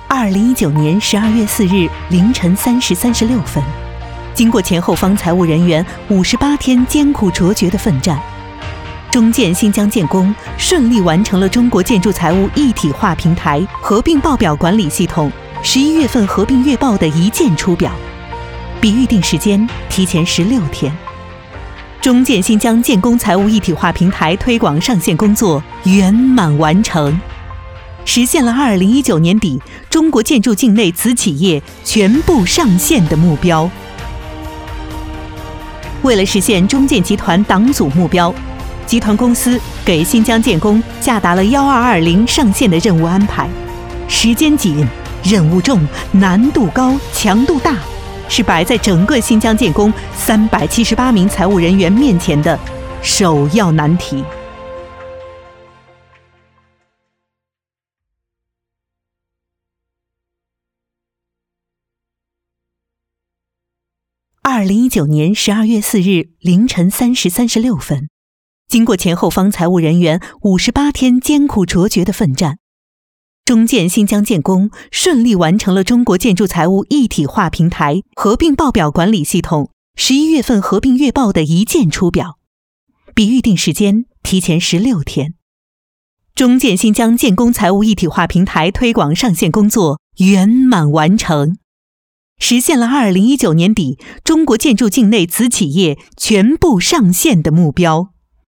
2019年12月4日凌晨3时36分，经过前后方财务人员58天艰苦卓绝的奋战，中建新疆建工顺利完成了中国建筑财务一体化平台合并报表管理系统11月份合并月报的一键出表，比预定时间提前16天。中建新疆建工财务一体化平台推广上线工作圆满完成，实现了2019年底中国建筑境内子企业全部上线的目标。为了实现中建集团党组目标，集团公司给新疆建工下达了1220上线的任务安排，时间紧、任务重、难度高、强度大，是摆在整个新疆建工378名财务人员面前的首要难题。2019年12月4日凌晨3时36分，经过前后方财务人员58天艰苦卓绝的奋战，中建新疆建工顺利完成了中国建筑财务一体化平台合并报表管理系统11月份合并月报的一键出表，比预定时间提前16天。中建新疆建工财务一体化平台推广上线工作圆满完成，实现了2019年底中国建筑境内子企业全部上线的目标。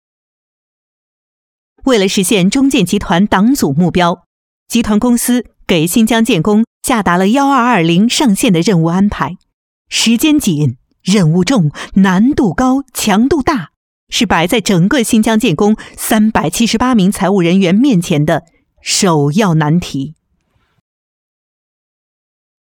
为了实现中建集团党组目标，集团公司给新疆建工下达了1220上线的任务安排，时间紧、任务重、难度高、强度大，是摆在整个新疆建工378名财务人员面前的首要难题。